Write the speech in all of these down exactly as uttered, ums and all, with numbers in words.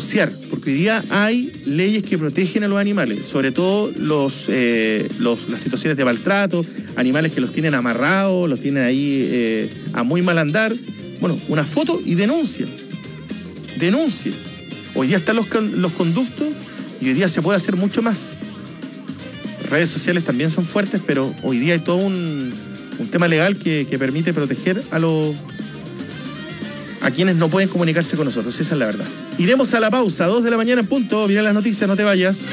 denunciar, porque hoy día hay leyes que protegen a los animales, sobre todo los, eh, los las situaciones de maltrato, animales que los tienen amarrados, los tienen ahí eh, a muy mal andar. Bueno, una foto y denuncia. Denuncia. Hoy día están los, los conductos y hoy día se puede hacer mucho más. Las redes sociales también son fuertes, pero hoy día hay todo un, un tema legal que, que permite proteger a los a quienes no pueden comunicarse con nosotros. Esa es la verdad. Iremos a la pausa, dos de la mañana en punto. Mira las noticias, no te vayas.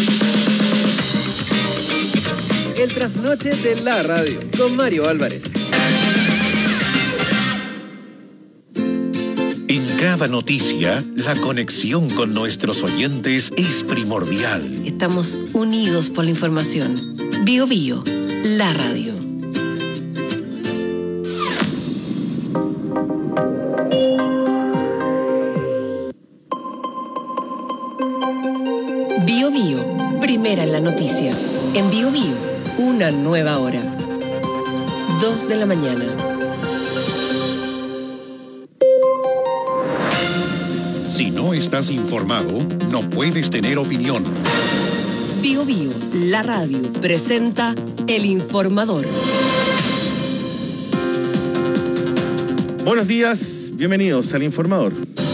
El trasnoche de la radio con Mario Álvarez. En cada noticia, la conexión con nuestros oyentes es primordial. Estamos unidos por la información. Bio Bio, la radio. Bio Bio, primera en la noticia. En Bio Bio, una nueva hora. Dos de la mañana. Si no estás informado, no puedes tener opinión. Bio Bio, la radio, presenta El Informador. Buenos días, bienvenidos al Informador.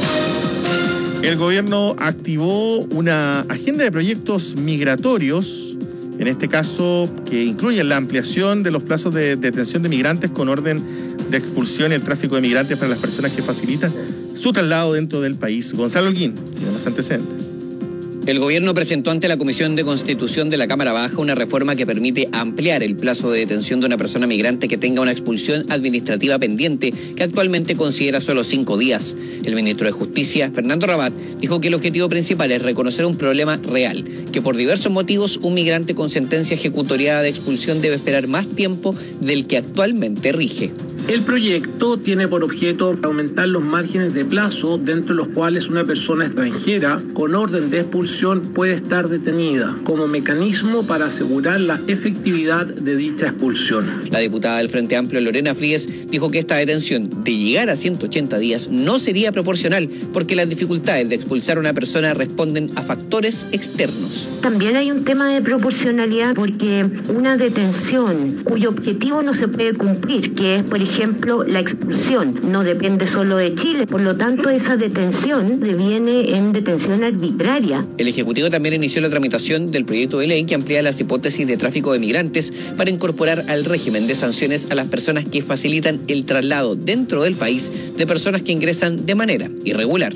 El gobierno activó una agenda de proyectos migratorios, en este caso que incluyen la ampliación de los plazos de detención de migrantes con orden de expulsión y el tráfico de migrantes para las personas que facilitan su traslado dentro del país. Gonzalo Holguín tiene los antecedentes. El gobierno presentó ante la Comisión de Constitución de la Cámara Baja una reforma que permite ampliar el plazo de detención de una persona migrante que tenga una expulsión administrativa pendiente, que actualmente considera solo cinco días. El ministro de Justicia, Fernando Rabat, dijo que el objetivo principal es reconocer un problema real, que por diversos motivos un migrante con sentencia ejecutoriada de expulsión debe esperar más tiempo del que actualmente rige. El proyecto tiene por objeto aumentar los márgenes de plazo dentro de los cuales una persona extranjera con orden de expulsión puede estar detenida, como mecanismo para asegurar la efectividad de dicha expulsión. La diputada del Frente Amplio, Lorena Fríes, dijo que esta detención de llegar a ciento ochenta días no sería proporcional porque las dificultades de expulsar a una persona responden a factores externos. También hay un tema de proporcionalidad porque una detención cuyo objetivo no se puede cumplir, que es, por ejemplo, ejemplo, la expulsión no depende solo de Chile, por lo tanto esa detención deviene en detención arbitraria. El Ejecutivo también inició la tramitación del proyecto de ley que amplía las hipótesis de tráfico de migrantes para incorporar al régimen de sanciones a las personas que facilitan el traslado dentro del país de personas que ingresan de manera irregular.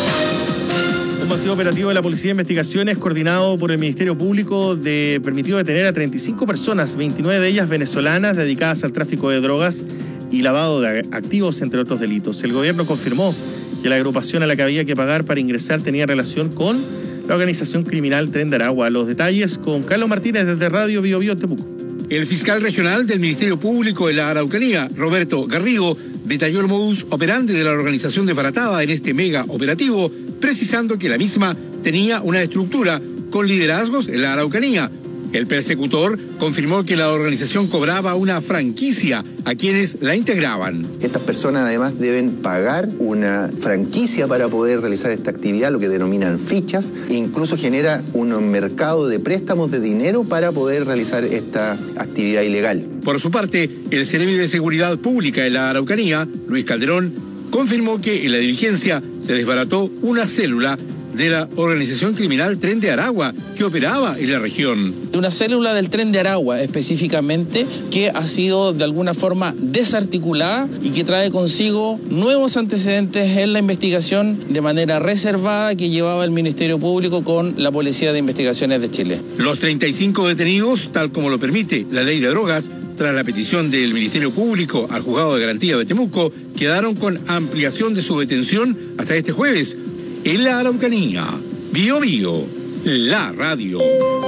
Un masivo operativo de la Policía de Investigaciones coordinado por el Ministerio Público de, permitió detener a treinta y cinco personas, veintinueve de ellas venezolanas dedicadas al tráfico de drogas y lavado de activos, entre otros delitos. El gobierno confirmó que la agrupación a la que había que pagar para ingresar tenía relación con la organización criminal Tren de Aragua. Los detalles con Carlos Martínez desde Radio Bio Bio Temuco. El fiscal regional del Ministerio Público de la Araucanía, Roberto Garrigo, detalló el modus operandi de la organización desbaratada en este mega operativo, precisando que la misma tenía una estructura con liderazgos en la Araucanía. El persecutor confirmó que la organización cobraba una franquicia a quienes la integraban. Estas personas además deben pagar una franquicia para poder realizar esta actividad, lo que denominan fichas, e incluso genera un mercado de préstamos de dinero para poder realizar esta actividad ilegal. Por su parte, el Seremi de Seguridad Pública de la Araucanía, Luis Calderón, confirmó que en la diligencia se desbarató una célula de la organización criminal Tren de Aragua que operaba en la región. Una célula del Tren de Aragua específicamente que ha sido de alguna forma desarticulada y que trae consigo nuevos antecedentes en la investigación de manera reservada que llevaba el Ministerio Público con la Policía de Investigaciones de Chile. Los treinta y cinco detenidos, tal como lo permite la ley de drogas, tras la petición del Ministerio Público al Juzgado de Garantía de Temuco, quedaron con ampliación de su detención hasta este jueves. En la Araucanía, Bio Bio, la radio.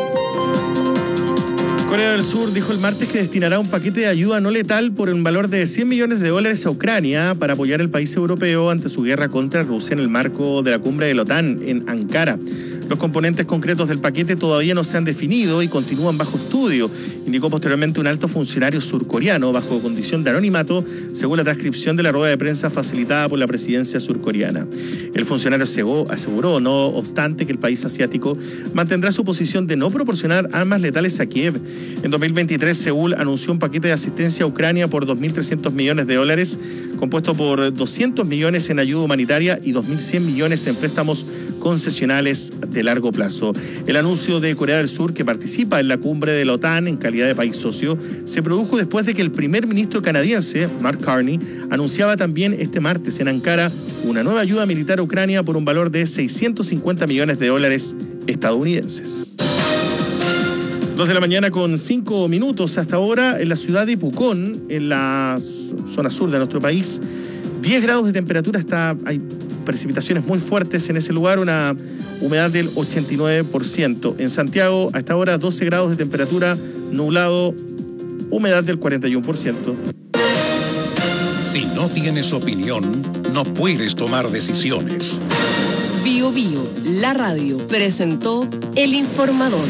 Corea del Sur dijo el martes que destinará un paquete de ayuda no letal por un valor de cien millones de dólares a Ucrania para apoyar al país europeo ante su guerra contra Rusia en el marco de la cumbre de la OTAN en Ankara. Los componentes concretos del paquete todavía no se han definido y continúan bajo estudio, indicó posteriormente un alto funcionario surcoreano bajo condición de anonimato, según la transcripción de la rueda de prensa facilitada por la presidencia surcoreana. El funcionario aseguró, no obstante, que el país asiático mantendrá su posición de no proporcionar armas letales a Kiev. En dos mil veintitrés, Seúl anunció un paquete de asistencia a Ucrania por dos mil trescientos millones de dólares, compuesto por doscientos millones en ayuda humanitaria y dos mil cien millones en préstamos concesionales de largo plazo. El anuncio de Corea del Sur, que participa en la cumbre de la OTAN en calidad de país socio, se produjo después de que el primer ministro canadiense, Mark Carney, anunciaba también este martes en Ankara una nueva ayuda militar a Ucrania por un valor de seiscientos cincuenta millones de dólares estadounidenses. Dos de la mañana con cinco minutos hasta ahora en la ciudad de Pucón, en la zona sur de nuestro país. diez grados de temperatura, está, hay precipitaciones muy fuertes en ese lugar, una humedad del ochenta y nueve por ciento. En Santiago, a esta hora, doce grados de temperatura, nublado, humedad del cuarenta y uno por ciento. Si no tienes opinión, no puedes tomar decisiones. Bio Bio, la radio, presentó El Informador.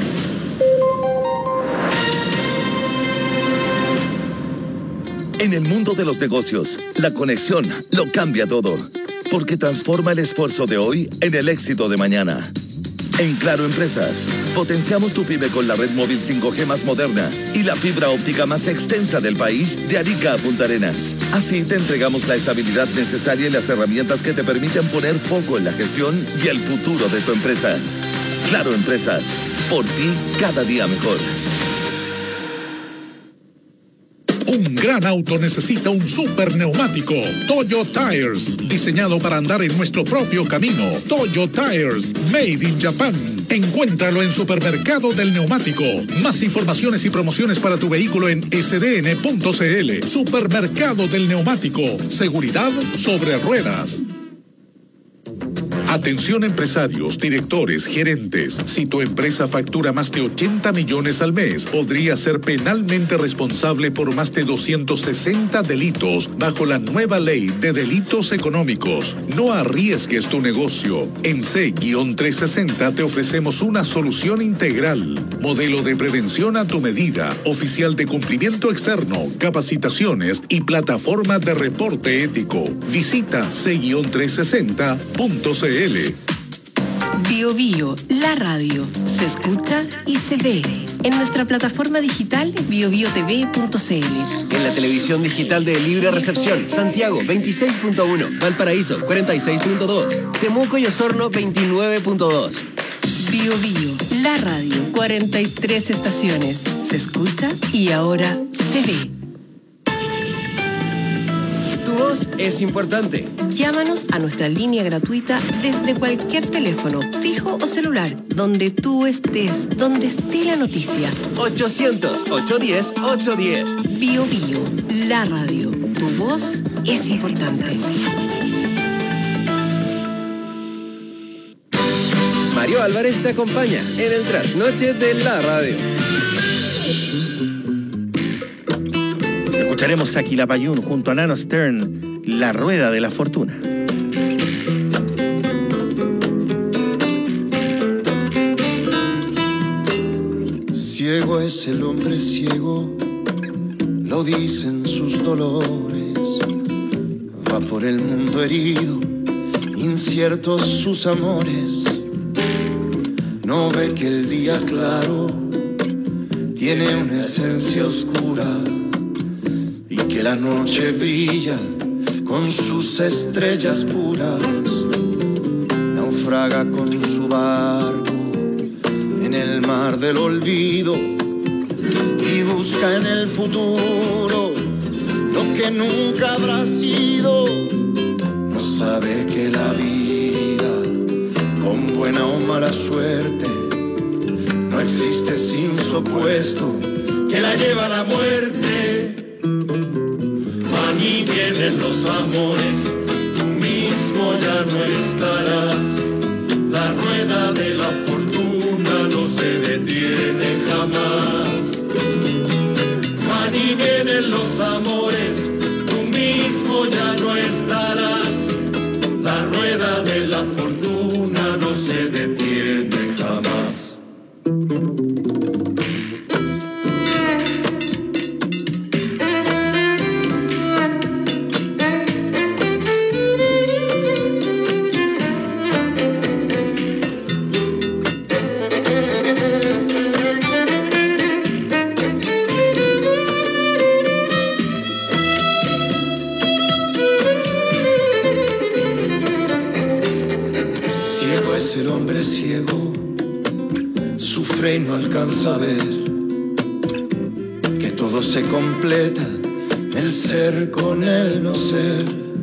En el mundo de los negocios, la conexión lo cambia todo, porque transforma el esfuerzo de hoy en el éxito de mañana. En Claro Empresas, potenciamos tu pyme con la red móvil cinco G más moderna y la fibra óptica más extensa del país, de Arica a Punta Arenas. Así te entregamos la estabilidad necesaria y las herramientas que te permiten poner foco en la gestión y el futuro de tu empresa. Claro Empresas, por ti cada día mejor. Un gran auto necesita un super neumático. Toyo Tires, diseñado para andar en nuestro propio camino. Toyo Tires, made in Japan. Encuéntralo en Supermercado del Neumático. Más informaciones y promociones para tu vehículo en ese de ene punto ce ele. Supermercado del Neumático. Seguridad sobre ruedas. Atención empresarios, directores, gerentes. Si tu empresa factura más de ochenta millones al mes, podría ser penalmente responsable por más de doscientos sesenta delitos bajo la nueva ley de delitos económicos. No arriesgues tu negocio. En C trescientos sesenta te ofrecemos una solución integral. Modelo de prevención a tu medida, oficial de cumplimiento externo, capacitaciones y plataforma de reporte ético. Visita C trescientos sesenta punto ce ele. Bio Bio, la radio, se escucha y se ve en nuestra plataforma digital bio bio te ve punto ce ele. En la televisión digital de Libre Recepción, Santiago veintiséis punto uno, Valparaíso cuarenta y seis punto dos, Temuco y Osorno veintinueve punto dos. Bio Bio, la radio, cuarenta y tres estaciones, se escucha y ahora se ve. Tu voz es importante. Llámanos a nuestra línea gratuita desde cualquier teléfono, fijo o celular, donde tú estés, donde esté la noticia. ochocientos, ochocientos diez, ochocientos diez. Bio Bio, la radio. Tu voz es importante. Mario Álvarez te acompaña en el trasnoche de la radio. Escucharemos a Quilapayún junto a Nano Stern, La Rueda de la Fortuna. Ciego es el hombre ciego, lo dicen sus dolores. Va por el mundo herido, inciertos sus amores. No ve que el día claro tiene una esencia oscura y que la noche brilla con sus estrellas puras. Naufraga con su barco en el mar del olvido y busca en el futuro lo que nunca habrá sido. No sabe que la vida, con buena o mala suerte, no existe sin su opuesto, que la lleva a la muerte. Van y vienen los amores, tú mismo ya no estarás. La rueda de la fortuna no se detiene jamás. Van y vienen los amores, tú mismo ya no estarás. La rueda de la fortuna no se detiene Ciego es el hombre ciego, sufre y no alcanza a ver que todo se completa, el ser con el no ser.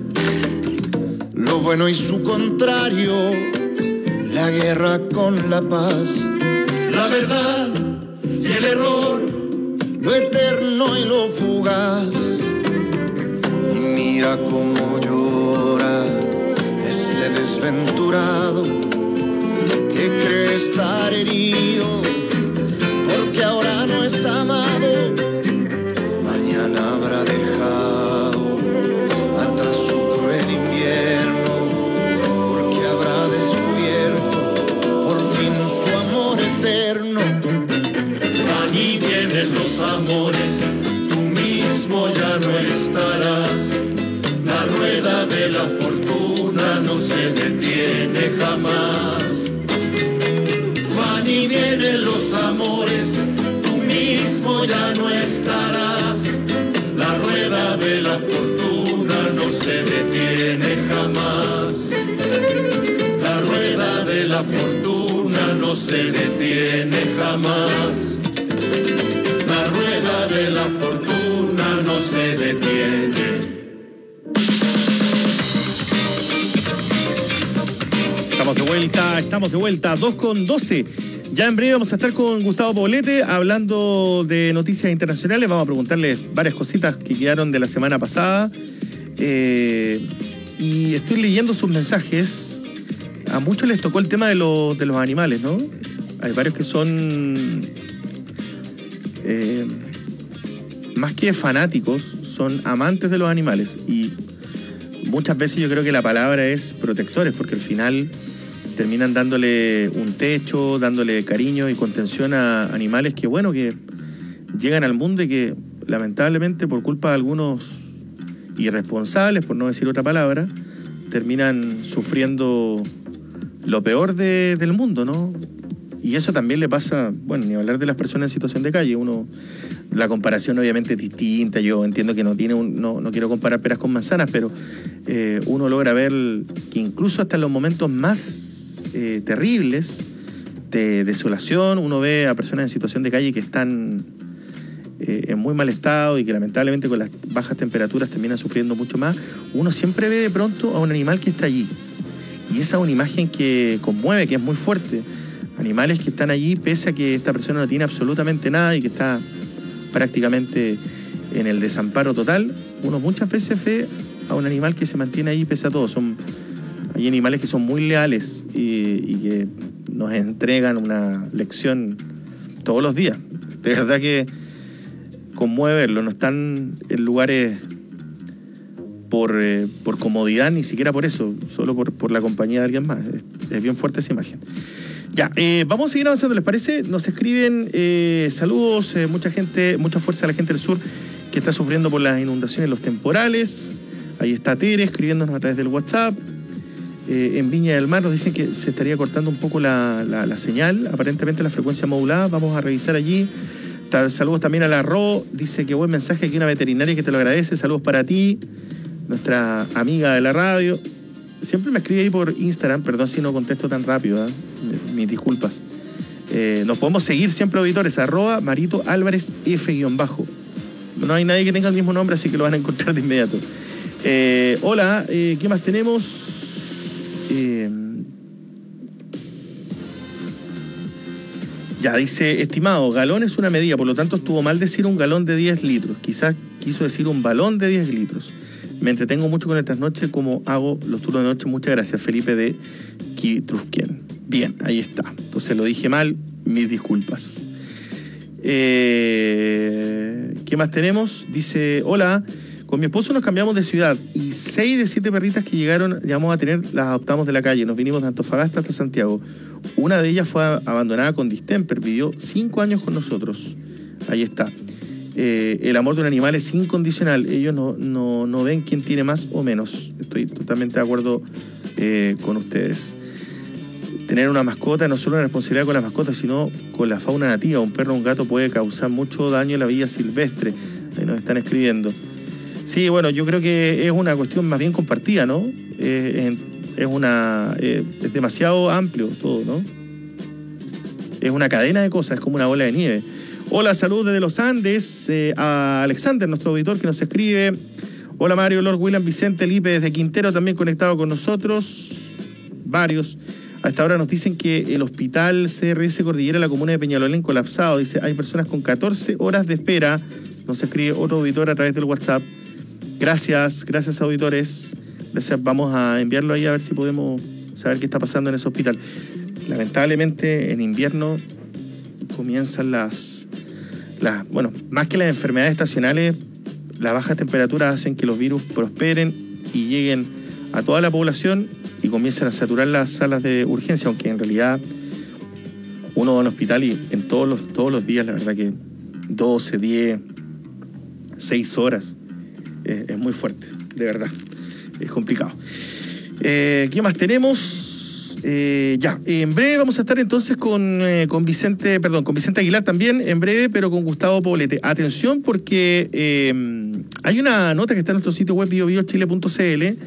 Lo bueno y su contrario, la guerra con la paz, la verdad y el error, lo eterno y lo fugaz. Y mira cómo llora ese desventurado que cree estar herido porque ahora no es amado, mañana habrá dejado atrás su cruel invierno, porque habrá descubierto por fin su amor eterno. Van y vienen los amores, tú mismo ya no estarás, la rueda de la fortuna no se detiene jamás. Van y vienen los amores, tú mismo ya no estarás, la rueda de la fortuna no se detiene jamás. La rueda de la fortuna no se detiene jamás. La rueda de la fortuna no se detiene. Estamos de vuelta, estamos de vuelta, dos con doce. Ya en breve vamos a estar con Gustavo Poblete hablando de noticias internacionales. Vamos a preguntarle varias cositas que quedaron de la semana pasada. Eh, y estoy leyendo sus mensajes. A muchos les tocó el tema de, los de los animales, ¿no? Hay varios que son, eh, más que fanáticos, son amantes de los animales. Y muchas veces yo creo que la palabra es protectores, porque al final terminan dándole un techo, dándole cariño y contención a animales que, bueno, que llegan al mundo y que lamentablemente por culpa de algunos irresponsables, por no decir otra palabra, terminan sufriendo lo peor de, del mundo, ¿no? Y eso también le pasa, bueno, ni hablar de las personas en situación de calle. Uno, la comparación obviamente es distinta. Yo entiendo que no tiene un, no, no quiero comparar peras con manzanas, pero eh, uno logra ver que incluso hasta en los momentos más eh, terribles de desolación, uno ve a personas en situación de calle que están eh, en muy mal estado y que lamentablemente con las bajas temperaturas terminan sufriendo mucho más. Uno siempre ve de pronto a un animal que está allí. Y esa es una imagen que conmueve, que es muy fuerte. Animales que están allí pese a que esta persona no tiene absolutamente nada y que está prácticamente en el desamparo total. Uno muchas veces ve a un animal que se mantiene ahí pese a todo. Son, hay animales que son muy leales y, y que nos entregan una lección todos los días. De verdad que conmueve verlo. No están en lugares por, eh, por comodidad, ni siquiera por eso, solo por, por la compañía de alguien más. Es, es bien fuerte esa imagen. Ya, eh, vamos a seguir avanzando, ¿les parece? Nos escriben eh, saludos, eh, mucha gente, mucha fuerza a la gente del sur que está sufriendo por las inundaciones, los temporales. Ahí está Tere escribiéndonos a través del WhatsApp. Eh, en Viña del Mar nos dicen que se estaría cortando un poco la, la, la señal, aparentemente la frecuencia modulada. Vamos a revisar allí. Saludos también a la Ro, dice que buen mensaje, aquí una veterinaria que te lo agradece. Saludos para ti, nuestra amiga de la radio. Siempre me escribe ahí por Instagram, perdón si no contesto tan rápido, ¿eh? Mis disculpas. Eh, nos podemos seguir siempre, auditores, arroba Marito Álvarez F guión bajo. No hay nadie que tenga el mismo nombre, así que lo van a encontrar de inmediato. Eh, hola, eh, ¿qué más tenemos? Eh, ya, dice, estimado, galón es una medida, por lo tanto estuvo mal decir un galón de diez litros. Quizás quiso decir un balón de diez litros. Me entretengo mucho con estas noches, como hago los turnos de noche. Muchas gracias, Felipe de Kitrusquien. Bien, ahí está. Entonces lo dije mal, mis disculpas. Eh, ¿Qué más tenemos? Dice, hola, con mi esposo nos cambiamos de ciudad y seis de siete perritas que llegaron, llegamos a tener, las adoptamos de la calle. Nos vinimos de Antofagasta hasta Santiago. Una de ellas fue abandonada con distemper, vivió cinco años con nosotros. Ahí está. Eh, el amor de un animal es incondicional. Ellos no, no, no ven quién tiene más o menos. Estoy totalmente de acuerdo eh, con ustedes. Tener una mascota no es solo una responsabilidad con las mascotas, sino con la fauna nativa. Un perro o un gato puede causar mucho daño en la vida silvestre. Ahí nos están escribiendo. Sí, bueno, yo creo que es una cuestión más bien compartida, ¿no? Eh, en, Es una eh, es demasiado amplio todo, ¿no? Es una cadena de cosas, es como una bola de nieve. Hola, salud desde los Andes, eh, a Alexander, nuestro auditor que nos escribe. Hola Mario, Lord William, Vicente, Lipe desde Quintero también conectado con nosotros. Varios. A esta hora nos dicen que el hospital C R S Cordillera, la comuna de Peñalolén, colapsado. Dice, hay personas con catorce horas de espera. Nos escribe otro auditor a través del WhatsApp. Gracias, gracias auditores. Gracias, vamos a enviarlo ahí a ver si podemos saber qué está pasando en ese hospital. Lamentablemente en invierno comienzan las, las, bueno, más que las enfermedades estacionales, las bajas temperaturas hacen que los virus prosperen y lleguen a toda la población y comiencen a saturar las salas de urgencia, aunque en realidad uno va a un hospital y en todos los, todos los días, la verdad que doce, diez, seis horas eh, es muy fuerte, de verdad, es complicado. Eh, ¿Qué más tenemos? Eh, ya, en breve vamos a estar entonces con, eh, con Vicente, perdón, con Vicente Aguilar también, en breve, pero con Gustavo Poblete. Atención porque eh, hay una nota que está en nuestro sitio web bio bio chile punto c l,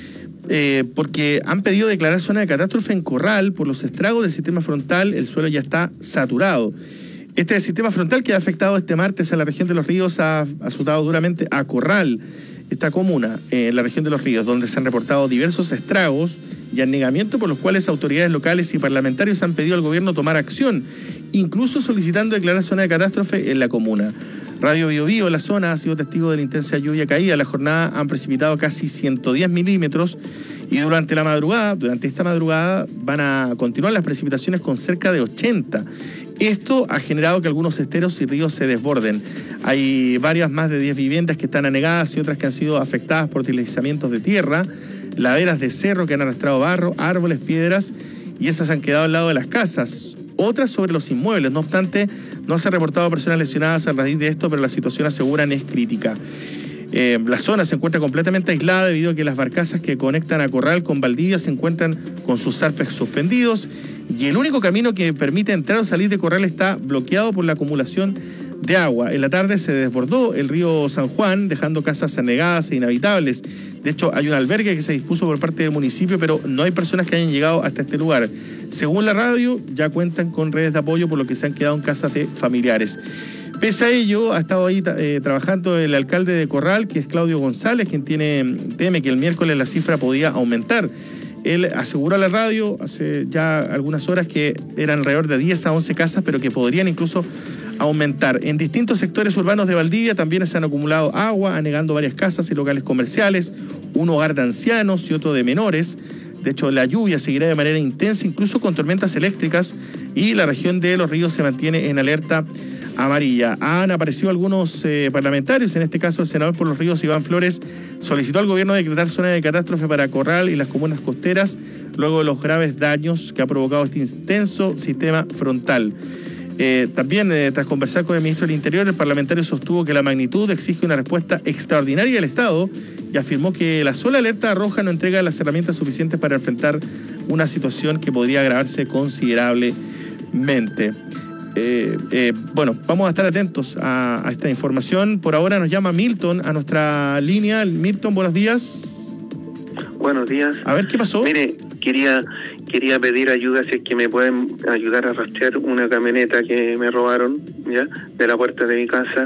eh, porque han pedido declarar zona de catástrofe en Corral por los estragos del sistema frontal. El suelo ya está saturado. Este sistema frontal que ha afectado este martes a la región de Los Ríos ha azotado duramente a Corral, esta comuna, eh, en la región de Los Ríos, donde se han reportado diversos estragos y anegamientos por los cuales autoridades locales y parlamentarios han pedido al gobierno tomar acción, incluso solicitando declarar zona de catástrofe en la comuna. Radio Bio Bio, la zona, ha sido testigo de la intensa lluvia caída. La jornada han precipitado casi ciento diez milímetros y durante la madrugada, durante esta madrugada, van a continuar las precipitaciones con cerca de ochenta. Esto ha generado que algunos esteros y ríos se desborden. Hay varias más de diez viviendas que están anegadas y otras que han sido afectadas por deslizamientos de tierra, laderas de cerro que han arrastrado barro, árboles, piedras, y esas han quedado al lado de las casas. Otras sobre los inmuebles. No obstante, no se han reportado personas lesionadas a raíz de esto, pero la situación, aseguran, es crítica. Eh, la zona se encuentra completamente aislada debido a que las barcazas que conectan a Corral con Valdivia se encuentran con sus zarpes suspendidos y el único camino que permite entrar o salir de Corral está bloqueado por la acumulación de agua. En la tarde se desbordó el río San Juan, dejando casas anegadas e inhabitables. De hecho, hay un albergue que se dispuso por parte del municipio, pero no hay personas que hayan llegado hasta este lugar. Según la radio, ya cuentan con redes de apoyo, por lo que se han quedado en casas de familiares. Pese a ello, ha estado ahí eh, trabajando el alcalde de Corral, que es Claudio González, quien tiene, teme que el miércoles la cifra podía aumentar. Él aseguró a la radio hace ya algunas horas que eran alrededor de diez a once casas, pero que podrían incluso aumentar. En distintos sectores urbanos de Valdivia también se han acumulado agua, anegando varias casas y locales comerciales, un hogar de ancianos y otro de menores. De hecho, la lluvia seguirá de manera intensa, incluso con tormentas eléctricas, y la región de Los Ríos se mantiene en alerta amarilla. Han aparecido algunos eh, parlamentarios, en este caso el senador por Los Ríos, Iván Flores, solicitó al gobierno decretar zona de catástrofe para Corral y las comunas costeras, luego de los graves daños que ha provocado este intenso sistema frontal. Eh, también, eh, tras conversar con el ministro del Interior, el parlamentario sostuvo que la magnitud exige una respuesta extraordinaria del Estado y afirmó que la sola alerta roja no entrega las herramientas suficientes para enfrentar una situación que podría agravarse considerablemente. Eh, eh, bueno, vamos a estar atentos a, a esta información. Por ahora nos llama Milton a nuestra línea. Milton, buenos días. Buenos días. A ver, ¿qué pasó? Mire, quería quería pedir ayuda, si es que me pueden ayudar a rastrear una camioneta que me robaron, ¿ya? De la puerta de mi casa.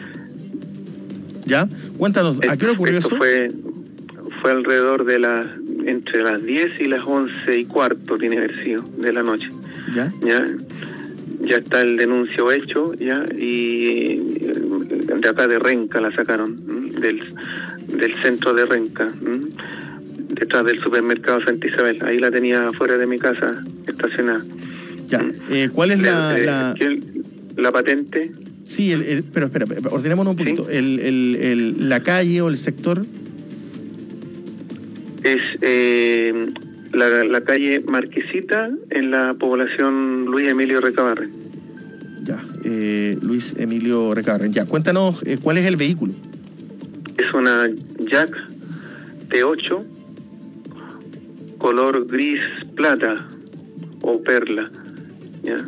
¿Ya? Cuéntanos, ¿a qué hora ocurrió Esto eso? Fue, fue alrededor de las, entre las diez y las once y cuarto, tiene que haber sido, de la noche. ¿Ya? ¿Ya? Ya está el denuncio hecho, ya, y de acá de Renca la sacaron, del, del centro de Renca, detrás del supermercado Santa Isabel. Ahí la tenía afuera de mi casa estacionada. Ya, eh, ¿cuál es la, eh, la... la patente? Sí, el, el, pero espera, ordenémonos un poquito. ¿Sí? El, el, el, ¿La calle o el sector? Es... Eh, La, la calle Marquesita, en la población Luis Emilio Recabarren. Ya, eh, Luis Emilio Recabarren. Ya, cuéntanos, eh, ¿cuál es el vehículo? Es una Jack T ocho, color gris plata o perla. ¿Ya?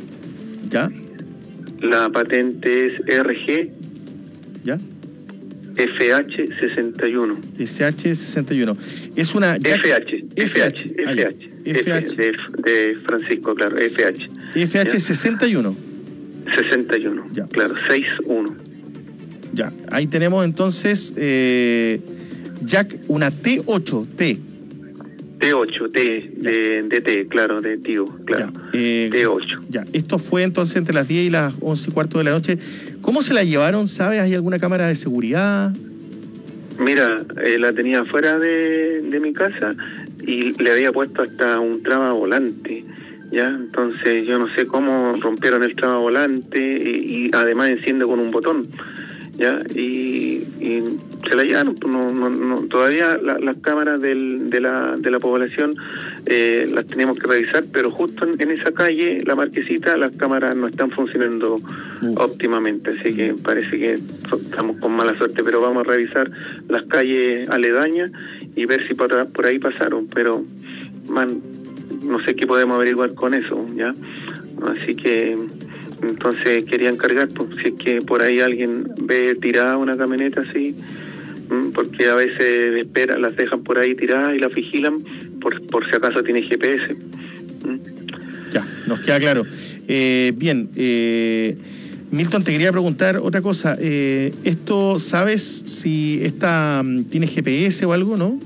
¿Ya? La patente es R G. ¿Ya? F H sesenta y uno. F H sesenta y uno. Es una... F H, F H, F H, F H. De, de Francisco, claro, F H. F H ¿ya? sesenta y uno. sesenta y uno, ya. Claro, sesenta y uno. Ya, ahí tenemos entonces eh, Jack, una T ocho, T. T ocho, T, de, de T, claro, de tío, claro. Ya, eh, T ocho. Ya, esto fue entonces entre las diez y las once y cuarto de la noche. ¿Cómo se la llevaron? ¿Sabes? ¿Hay alguna cámara de seguridad? Mira, eh, la tenía fuera de, de mi casa y le había puesto hasta un traba volante, ¿ya? Entonces yo no sé cómo rompieron el traba volante y, y además enciende con un botón, ¿ya? Y, y se la llevaron. No, no, no, todavía la, las cámaras del, de, la, de la población eh, las tenemos que revisar, pero justo en, en esa calle, la Marquesita, las cámaras no están funcionando uh. óptimamente, así que parece que estamos con mala suerte, pero vamos a revisar las calles aledañas y ver si por, por ahí pasaron, pero man, no sé qué podemos averiguar con eso, ¿ya? Así que entonces quería encargar, pues, si es que por ahí alguien ve tirada una camioneta así, porque a veces espera, las dejan por ahí tiradas y las vigilan por, por si acaso tiene G P S. Ya, nos queda claro. Eh, bien, eh, Milton, te quería preguntar otra cosa. Eh, ¿Esto sabes si esta tiene G P S o algo, no?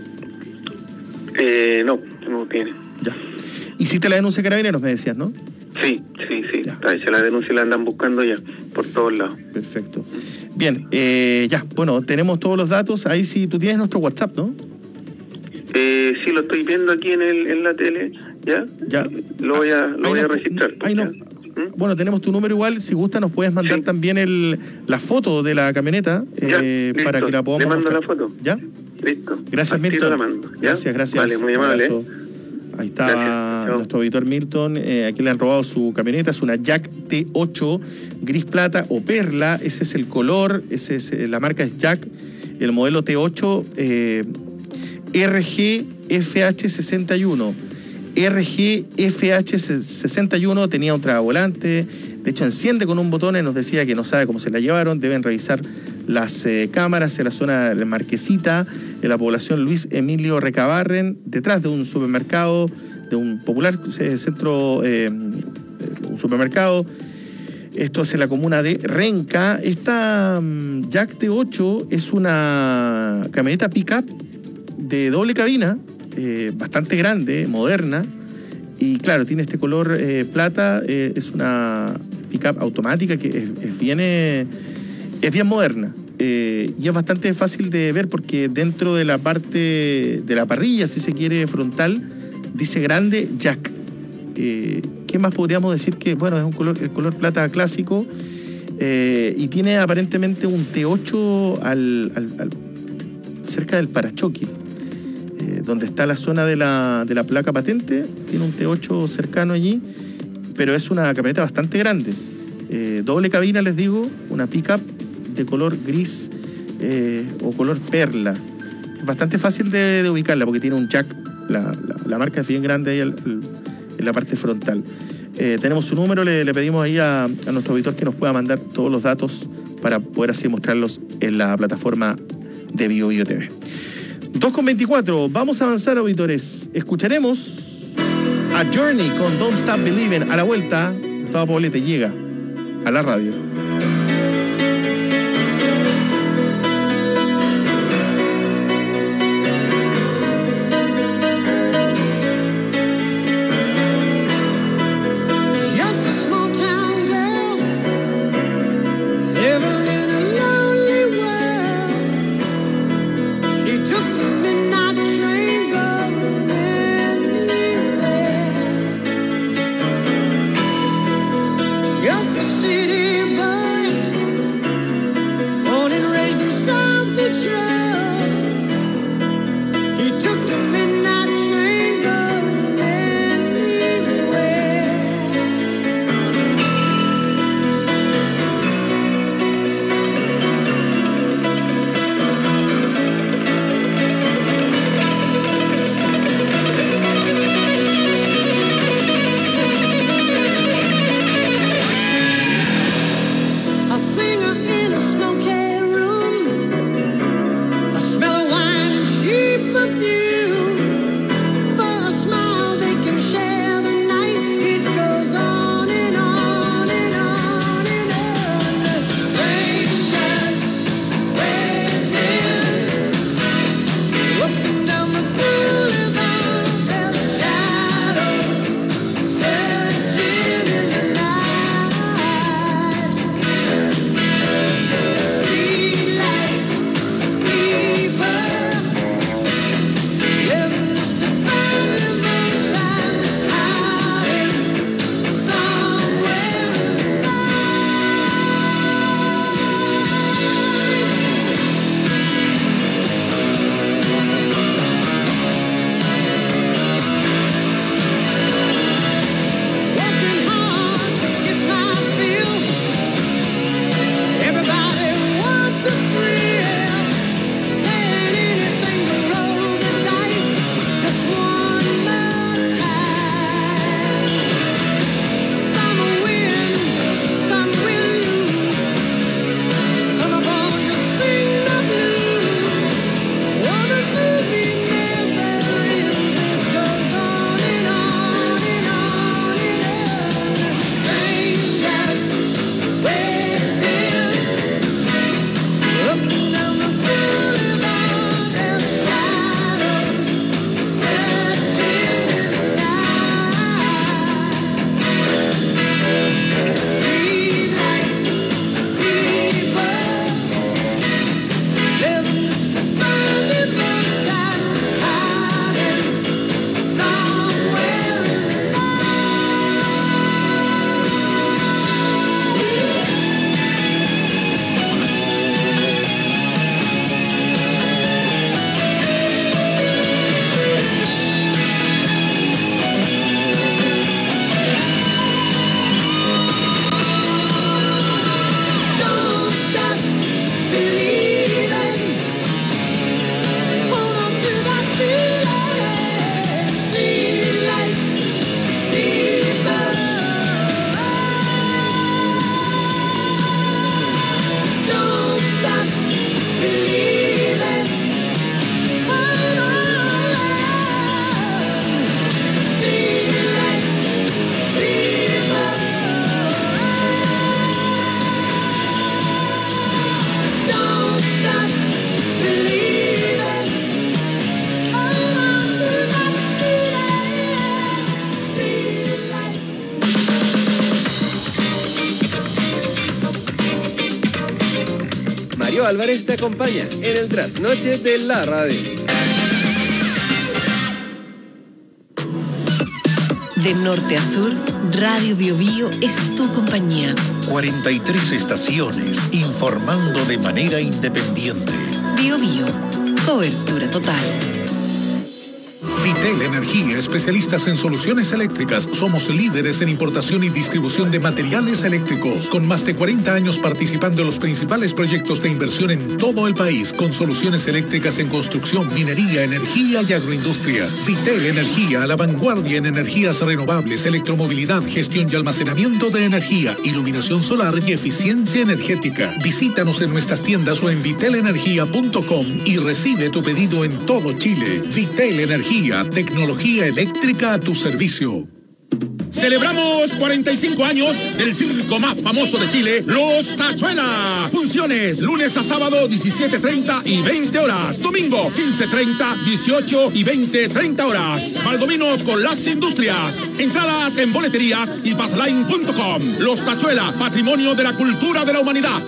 Eh, no, no tiene. Ya. ¿Hiciste la denuncia de Carabineros, me decías, no? Sí, sí, sí. Ahí se la denuncia y la andan buscando ya, por todos lados. Perfecto. Bien, eh, ya, bueno, tenemos todos los datos. Ahí sí, tú tienes nuestro WhatsApp, ¿no? Eh, sí, lo estoy viendo aquí en el en la tele, ¿ya? Ya. Lo voy a, lo voy no, a registrar. Ahí no. ¿Mm? Bueno, tenemos tu número igual. Si gusta, nos puedes mandar sí. también el la foto de la camioneta eh, ya, para que la podamos Le mando mostrar. la foto. ¿Ya? Listo. Gracias, Milton. La mando, ¿ya? Gracias, gracias. Vale, muy amable. Ahí está nuestro auditor Milton. Eh, aquí le han robado su camioneta. Es una Jack T ocho, gris plata o perla. Ese es el color. Ese es, la marca es Jack. El modelo T ocho eh, R G F H sesenta y uno. R G F H sesenta y uno tenía un tragavolante. De hecho, enciende con un botón y nos decía que no sabe cómo se la llevaron. Deben revisar las eh, cámaras en la zona de Marquesita, en la población Luis Emilio Recabarren, detrás de un supermercado, de un popular eh, centro, eh, un supermercado. Esto es en la comuna de Renca. Esta um, Jack T ocho es una camioneta pick-up de doble cabina, eh, bastante grande, moderna, y claro, tiene este color eh, plata. Eh, es una pick-up automática que es, es bien... Eh, Es bien moderna eh, y es bastante fácil de ver porque dentro de la parte de la parrilla, si se quiere, frontal, dice grande Jack. Eh, ¿Qué más podríamos decir? Que bueno, es un color, el color plata clásico eh, y tiene aparentemente un T ocho al, al, al, cerca del parachoque, eh, donde está la zona de la, de la placa patente. Tiene un T ocho cercano allí, pero es una camioneta bastante grande. Eh, doble cabina, les digo, una pick-up de color gris eh, o color perla. Es bastante fácil de, de ubicarla porque tiene un Jack, la, la, la marca es bien grande ahí el, el, en la parte frontal. Eh, tenemos su número, le, le pedimos ahí a, a nuestro auditor que nos pueda mandar todos los datos para poder así mostrarlos en la plataforma de Bio Bio T V. dos con veinticuatro, vamos a avanzar, auditores. Escucharemos a Journey con Don't Stop Believing. A la vuelta, Gustavo Poblete llega a la radio. Just a city, but Álvarez te acompaña en el trasnoche de la radio. De norte a sur, Radio Bio Bio es tu compañía. cuarenta y tres estaciones informando de manera independiente. Bio Bio, cobertura total. Vitel Energía, especialistas en soluciones eléctricas. Somos líderes en importación y distribución de materiales eléctricos, con más de cuarenta años participando en los principales proyectos de inversión en todo el país, con soluciones eléctricas en construcción, minería, energía y agroindustria. Vitel Energía, a la vanguardia en energías renovables, electromovilidad, gestión y almacenamiento de energía, iluminación solar y eficiencia energética. Visítanos en nuestras tiendas o en vitel energía punto com y recibe tu pedido en todo Chile. Vitel Energía, tecnología eléctrica a tu servicio. Celebramos cuarenta y cinco años del circo más famoso de Chile, Los Tachuela. Funciones lunes a sábado, diecisiete treinta y veinte horas. Domingo, quince treinta, dieciocho y veinte treinta horas. Valdominos con las industrias. Entradas en boleterías y passline punto com. Los Tachuela, patrimonio de la cultura de la humanidad.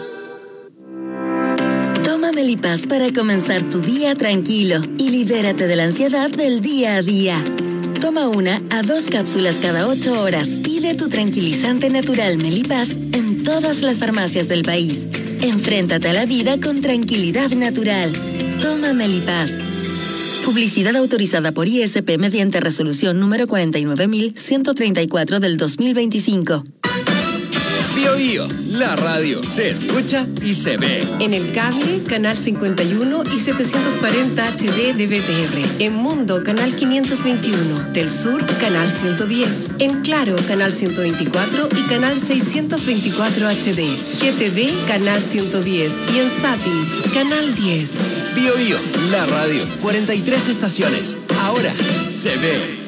Toma Melipaz para comenzar tu día tranquilo y libérate de la ansiedad del día a día. Toma una a dos cápsulas cada ocho horas. Pide tu tranquilizante natural Melipaz en todas las farmacias del país. Enfréntate a la vida con tranquilidad natural. Toma Melipaz. Publicidad autorizada por I S P mediante resolución número cuarenta y nueve mil ciento treinta y cuatro del dos mil veinticinco. Bio Bio, la radio se escucha y se ve. En el cable, canal cincuenta y uno y setecientos cuarenta H D de B T R. En Mundo, canal quinientos veintiuno. Del Sur, canal ciento diez. En Claro, canal ciento veinticuatro y canal seiscientos veinticuatro H D. G T V, canal ciento diez. Y en Zapping, canal diez. Bio Bio, la radio, cuarenta y tres estaciones. Ahora se ve.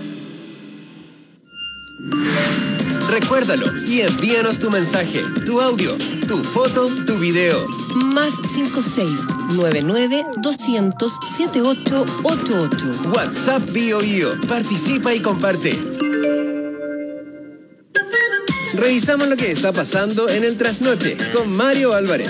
Recuérdalo y envíanos tu mensaje, tu audio, tu foto, tu video. Más cinco seis nueve nueve doscientos setenta y ocho ochenta y ocho. WhatsApp Bio Bio. Participa y comparte. Revisamos lo que está pasando en el trasnoche con Mario Álvarez.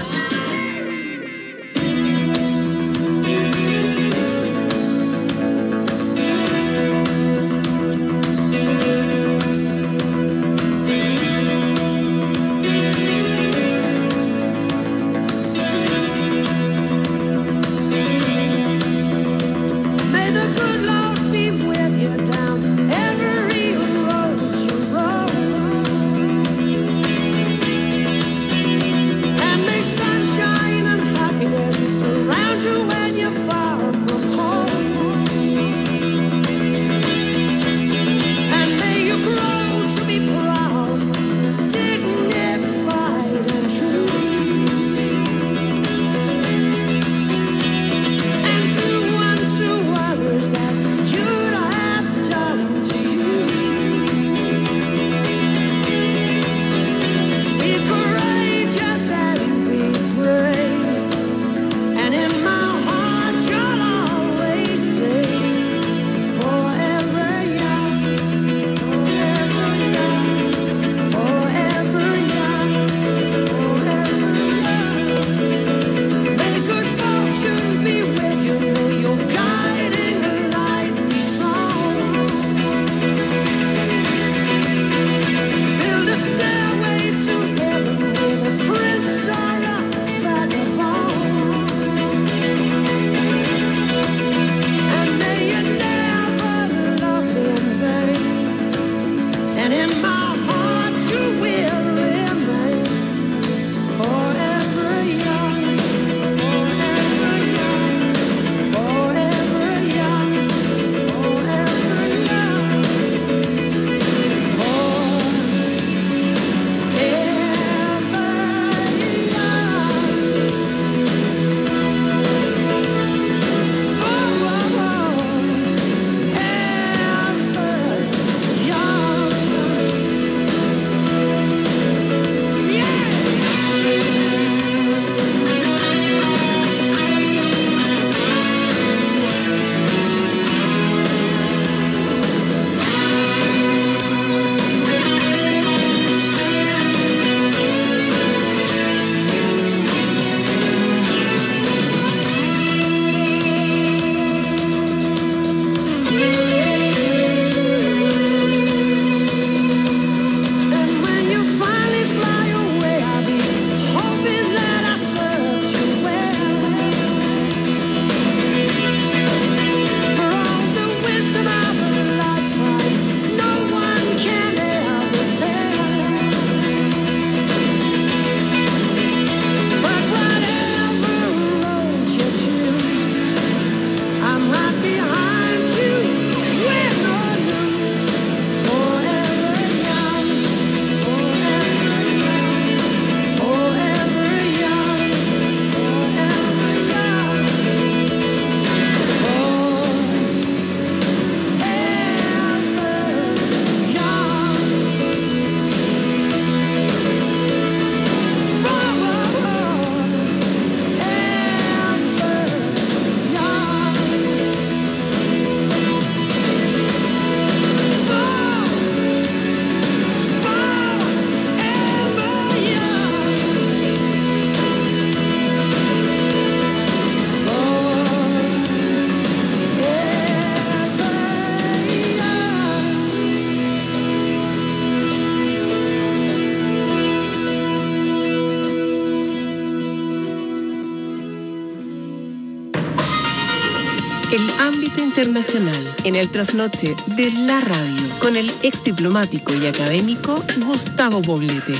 el ámbito internacional en el trasnoche de la radio con el ex diplomático y académico Gustavo Poblete.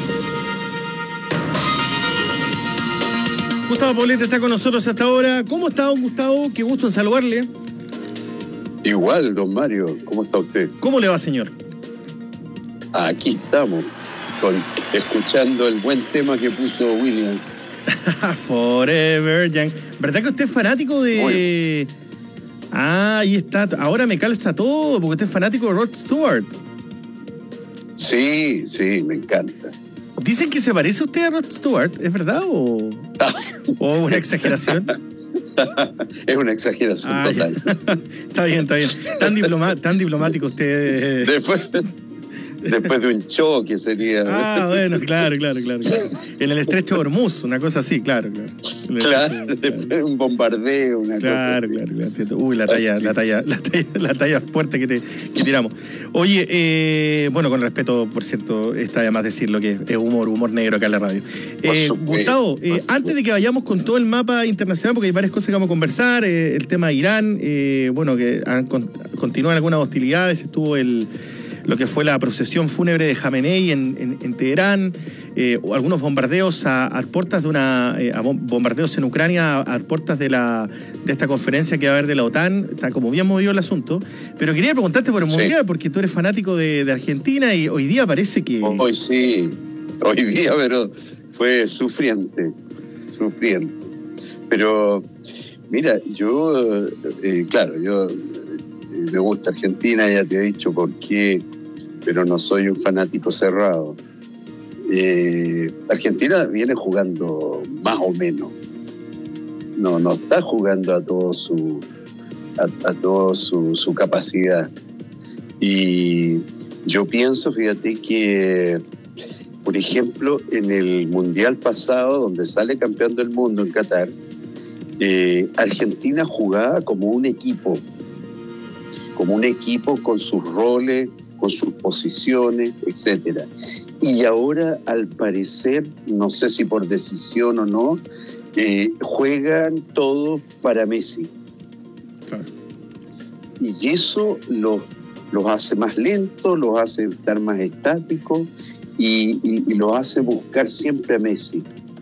Gustavo Poblete está con nosotros hasta ahora. ¿Cómo está, don Gustavo? Qué gusto en saludarle. Igual, don Mario. ¿Cómo está usted? ¿Cómo le va, señor? Aquí estamos, con, escuchando el buen tema que puso Williams. Forever Young. ¿Verdad que usted es fanático de...? Bueno. Ah, ahí está. Ahora me calza todo, porque usted es fanático de Rod Stewart. Sí, sí, me encanta. Dicen que se parece usted a Rod Stewart, ¿es verdad o, o una exageración? Es una exageración ah, total. Está bien, está bien. Tan, diploma, tan diplomático usted. Después, después de un choque sería. Ah, bueno, claro, claro, claro, claro. En el estrecho de Hormuz, una cosa así, claro, claro. Claro, después de un bombardeo, una claro, cosa. Claro, claro. Uy, la talla, la talla, la talla, la talla fuerte que, te, que tiramos. Oye, eh, bueno, con respeto, por cierto, está de más decirlo que es humor, humor negro acá en la radio. Eh, Gustavo, eh, antes de que vayamos con todo el mapa internacional, porque hay varias cosas que vamos a conversar, eh, el tema de Irán, eh, bueno, que han, con, continúan algunas hostilidades, estuvo el lo que fue la procesión fúnebre de Jamenei en, en, en Teherán, eh, algunos bombardeos a, a puertas de una eh, a bombardeos en Ucrania a, a puertas de la de esta conferencia que va a haber de la OTAN. Está como bien movido el asunto, pero quería preguntarte por el sí. Mundial, porque tú eres fanático de, de Argentina y hoy día parece que... Hoy sí, hoy día, pero fue sufriente, sufriente. Pero, mira, yo, eh, claro, yo... me gusta Argentina, ya te he dicho por qué, pero no soy un fanático cerrado. Eh, Argentina viene jugando más o menos. No, no está jugando a todo su a, a todo su, su capacidad. Y yo pienso, fíjate que, por ejemplo, en el Mundial pasado, donde sale campeón del mundo en Qatar, eh, Argentina jugaba como un equipo. como un equipo con sus roles, con sus posiciones, etcétera. Y ahora, al parecer, no sé si por decisión o no, eh, juegan todos para Messi. Claro. Y eso los, los hace más lentos, los hace estar más estáticos y, y, y los hace buscar siempre a Messi.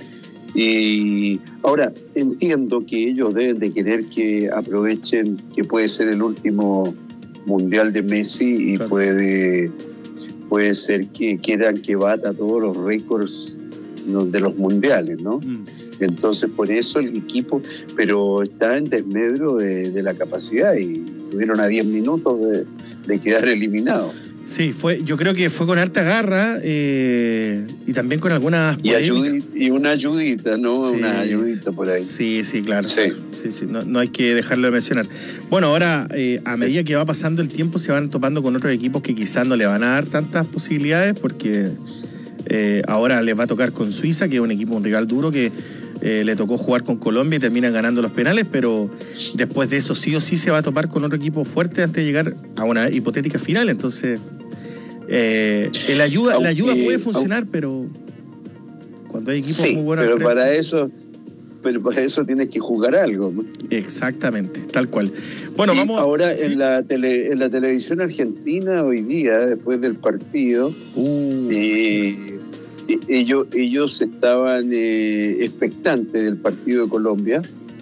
Y ahora entiendo que ellos deben de querer que aprovechen que puede ser el último mundial de Messi y claro. puede puede ser que quieran que bata todos los récords de los mundiales, ¿no? Mm. Entonces por eso el equipo, pero está en desmedro de, de la capacidad y estuvieron a diez minutos de, de quedar eliminados. Sí, fue, yo creo que fue con harta garra eh, y también con algunas y, ayudi, y una ayudita, ¿no? Sí, una ayudita por ahí. Sí, sí, claro. Sí. Sí, sí, no, no hay que dejarlo de mencionar. Bueno, ahora, eh, a medida que va pasando el tiempo, se van topando con otros equipos que quizás no le van a dar tantas posibilidades, porque eh, ahora les va a tocar con Suiza, que es un equipo, un rival duro, que eh, le tocó jugar con Colombia y terminan ganando los penales, pero después de eso sí o sí se va a topar con otro equipo fuerte antes de llegar a una hipotética final. Entonces, eh, el ayuda, aunque, la ayuda puede funcionar, aunque, pero cuando hay equipos sí, muy buenos pero frente, para eso pero para eso tienes que jugar algo, ¿no? Exactamente, tal cual. Bueno, y vamos ahora ¿sí? en la tele, en la televisión argentina hoy día, después del partido, uh, eh, sí. ellos ellos estaban eh, expectantes del partido de Colombia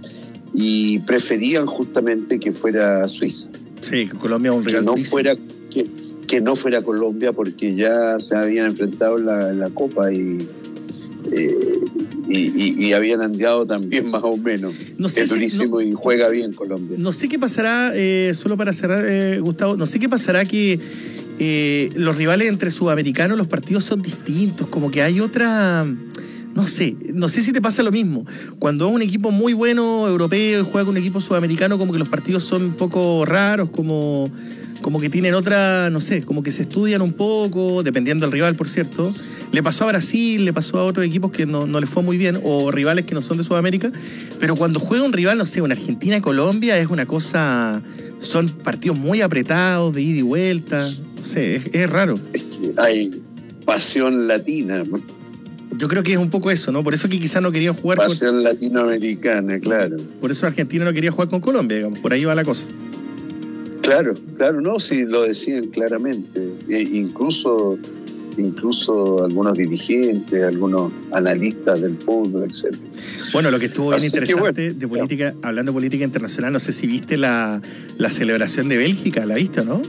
y preferían justamente que fuera Suiza. Sí, que Colombia es un rival que no fuera que, que no fuera Colombia, porque ya se habían enfrentado en la, en la Copa y eh, Y, y, y habían andado también más o menos. No sé es si, durísimo no, y juega bien Colombia. No sé qué pasará, eh, solo para cerrar, eh, Gustavo, no sé qué pasará que eh, los rivales entre sudamericanos, los partidos son distintos, como que hay otra... No sé, no sé si te pasa lo mismo. Cuando es un equipo muy bueno europeo y juega con un equipo sudamericano, como que los partidos son un poco raros, como... como que tienen otra, no sé, como que se estudian un poco, dependiendo del rival, por cierto. Le pasó a Brasil, le pasó a otros equipos que no, no les fue muy bien, o rivales que no son de Sudamérica, pero cuando juega un rival, no sé, una Argentina-Colombia, es una cosa, son partidos muy apretados, de ida y vuelta, no sé, es, es raro. Es que hay pasión latina. Yo creo que es un poco eso, ¿no? Por eso que quizás no quería jugar Va con... a ser latinoamericana, claro. Por eso Argentina no quería jugar con Colombia, digamos. Por ahí va la cosa. Claro, claro, no, sí, lo decían claramente. E incluso, incluso algunos dirigentes, algunos analistas del fútbol, etcétera. Bueno, lo que estuvo bien Así interesante bueno, de política, hablando de política internacional, no sé si viste la, la celebración de Bélgica, ¿la viste o no?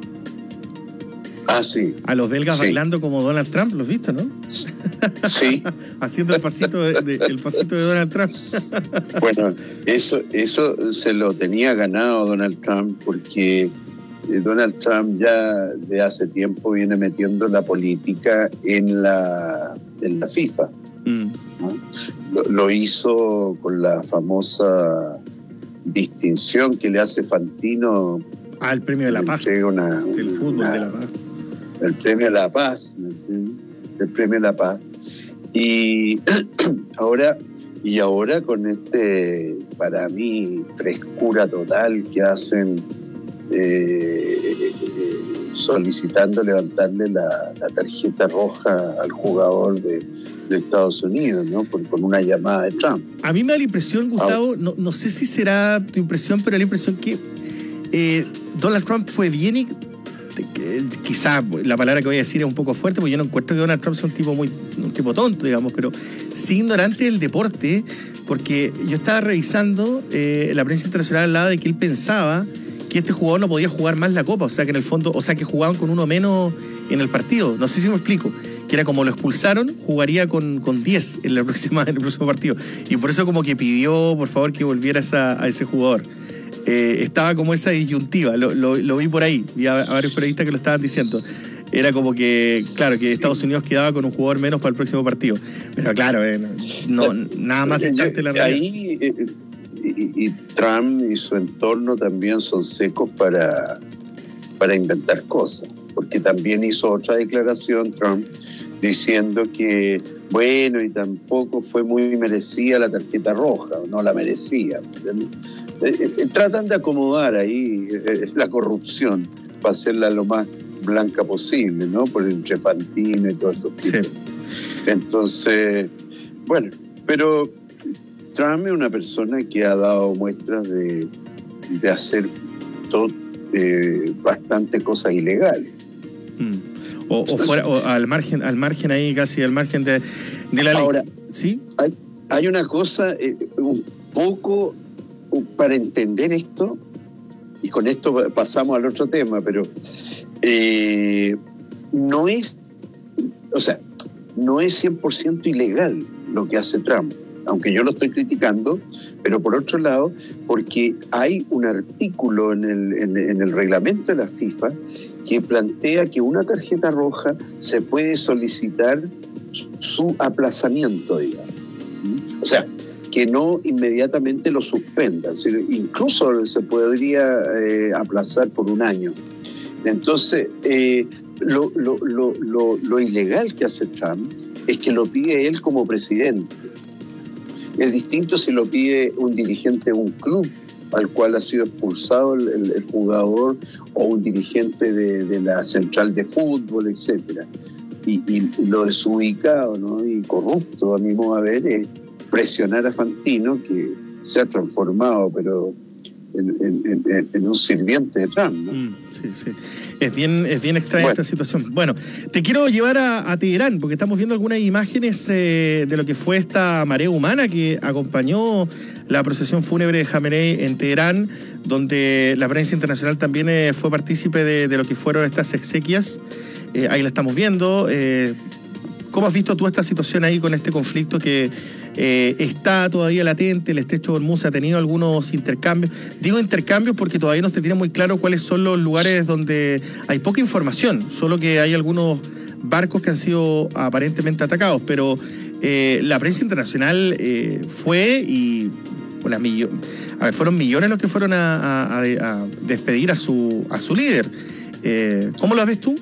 Ah, sí. A los belgas sí. bailando como Donald Trump, ¿los viste, no? Sí. Haciendo el pasito de, de, el pasito de Donald Trump. Bueno, eso, eso se lo tenía ganado Donald Trump porque Donald Trump ya de hace tiempo viene metiendo la política en la, en la FIFA. Mm. ¿no? Lo, lo hizo con la famosa distinción que le hace Fantino. Ah, el premio de la paz. Una, el una, fútbol de la paz. El premio de la paz. El premio de la paz. Y ahora, y ahora con este, para mí, frescura total que hacen eh, solicitando levantarle la, la tarjeta roja al jugador de, de Estados Unidos, ¿no? Por, con una llamada de Trump. A mí me da la impresión, Gustavo, no, no sé si será tu impresión, pero la impresión que eh, Donald Trump fue bien y que, quizá la palabra que voy a decir es un poco fuerte, porque yo no encuentro que Donald Trump sea un tipo muy un tipo tonto, digamos, pero sí ignorante del deporte, porque yo estaba revisando, eh, la prensa internacional hablaba de que él pensaba que este jugador no podía jugar más la Copa, o sea que en el fondo, o sea que jugaban con uno menos en el partido, no sé si me explico, que era como lo expulsaron, jugaría con, con diez en, la próxima, en el próximo partido, y por eso como que pidió por favor que volviera esa, a ese jugador. Eh, estaba como esa disyuntiva, lo, lo, lo vi por ahí, vi a, a varios periodistas que lo estaban diciendo. Era como que, claro, que Estados Unidos quedaba con un jugador menos para el próximo partido. Pero claro, eh, no, nada más distante la realidad. Ahí, eh, y, y Trump y su entorno también son secos para, para inventar cosas, porque también hizo otra declaración Trump diciendo que, bueno, y tampoco fue muy merecida la tarjeta roja, no la merecía. Eh, eh, tratan de acomodar ahí eh, la corrupción para hacerla lo más blanca posible, ¿no? Por entre Fantino y todo esto. Sí. Entonces, bueno, pero Trump es una persona que ha dado muestras de, de hacer todo, eh, bastante cosas ilegales. Mm. O, o fuera, o al margen, al margen ahí, casi al margen de, de la ley. Ahora, ¿sí? Hay, hay una cosa eh, un poco para entender esto, y con esto pasamos al otro tema, pero eh, no es, o sea, no es cien por ciento ilegal lo que hace Trump, aunque yo lo estoy criticando, pero por otro lado, porque hay un artículo en el, en, en el reglamento de la FIFA que plantea que una tarjeta roja se puede solicitar su aplazamiento, digamos. O sea, que no inmediatamente lo suspendan, incluso se podría eh, aplazar por un año. Entonces, eh, lo, lo, lo, lo, lo ilegal que hace Trump es que lo pide él como presidente. Es distinto si lo pide un dirigente de un club al cual ha sido expulsado el, el, el jugador, o un dirigente de, de la central de fútbol, etcétera. Y, y lo desubicado, ¿no? Y corrupto, a mi modo de ver, es presionar a Fantino, que se ha transformado, pero en, en, en, en un sirviente de Trump, ¿no? Mm, sí, sí. Es bien, es bien extraña bueno. esta situación. Bueno, te quiero llevar a, a Teherán, porque estamos viendo algunas imágenes eh, de lo que fue esta marea humana que acompañó la procesión fúnebre de Jamenei en Teherán, donde la prensa internacional también eh, fue partícipe de, de lo que fueron estas exequias. Eh, ahí la estamos viendo. Eh, ¿Cómo has visto tú esta situación ahí con este conflicto que eh, está todavía latente? El estrecho de Hormuz ha tenido algunos intercambios. Digo intercambios porque todavía no se tiene muy claro cuáles son los lugares donde hay poca información, solo que hay algunos barcos que han sido aparentemente atacados, pero eh, la prensa internacional eh, fue y bueno, millo, a ver, fueron millones los que fueron a, a, a, a despedir a su, a su líder. Eh, ¿Cómo lo ves tú?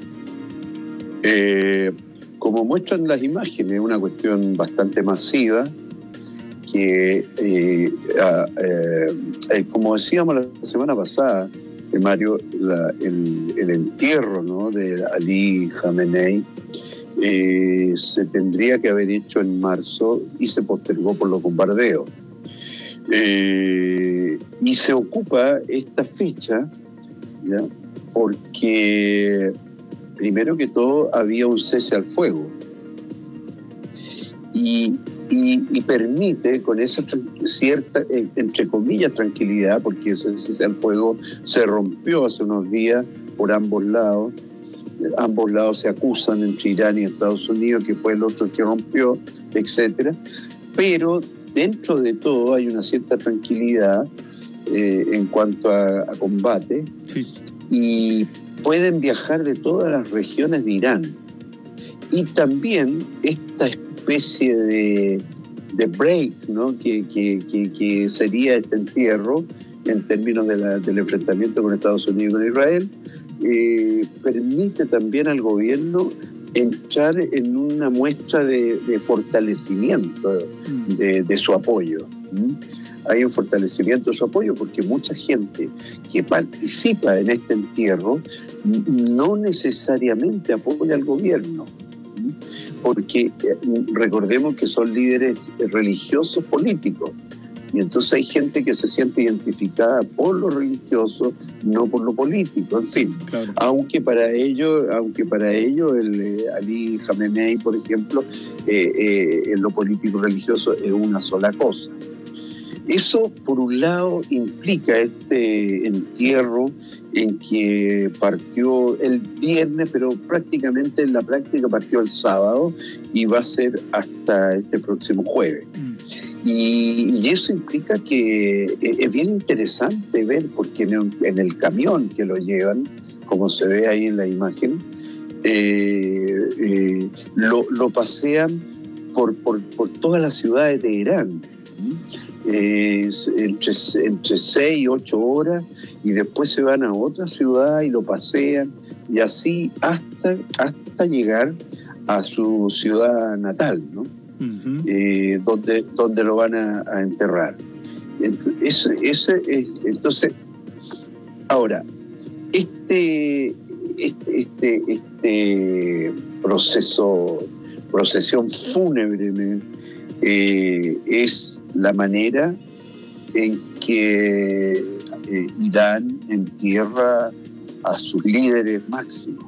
Eh... Como muestran las imágenes, una cuestión bastante masiva, que, eh, eh, eh, como decíamos la semana pasada, eh, Mario, la, el, el entierro, ¿no?, de Ali Khamenei eh, se tendría que haber hecho en marzo y se postergó por los bombardeos. Eh, y se ocupa esta fecha, ¿ya? Porque primero que todo había un cese al fuego y, y, y permite con esa cierta, entre comillas, tranquilidad, porque ese cese al fuego se rompió hace unos días por ambos lados. Ambos lados se acusan entre Irán y Estados Unidos, que fue el otro que rompió, etcétera. Pero dentro de todo hay una cierta tranquilidad eh, en cuanto a, a combate. Sí. Y pueden viajar de todas las regiones de Irán. Y también esta especie de, de break, ¿no? que, que, que, que sería este entierro en términos de la, del enfrentamiento con Estados Unidos y con Israel, eh, permite también al gobierno entrar en una muestra de, de fortalecimiento de, de su apoyo. ¿Mm? Hay un fortalecimiento de su apoyo porque mucha gente que participa en este entierro no necesariamente apoya al gobierno, porque recordemos que son líderes religiosos políticos, y entonces hay gente que se siente identificada por lo religioso, no por lo político, en fin. Claro. Aunque para ello, aunque para ello el eh, Ali Khamenei, por ejemplo, eh, eh, en lo político religioso es una sola cosa. Eso, por un lado, implica este entierro en que partió el viernes, pero prácticamente en la práctica partió el sábado y va a ser hasta este próximo jueves. Mm. Y, y eso implica que es bien interesante ver, porque en el, en el camión que lo llevan, como se ve ahí en la imagen, eh, eh, lo, lo pasean por, por, por todas las ciudades de Teherán. Eh, entre, entre seis y ocho horas, y después se van a otra ciudad y lo pasean, y así hasta, hasta llegar a su ciudad natal, ¿no? Uh-huh. eh, donde, donde lo van a, a enterrar. Entonces, ese, ese, entonces, ahora, este, este, este, este proceso, procesión fúnebre eh, es la manera en que eh, Irán entierra a sus líderes máximos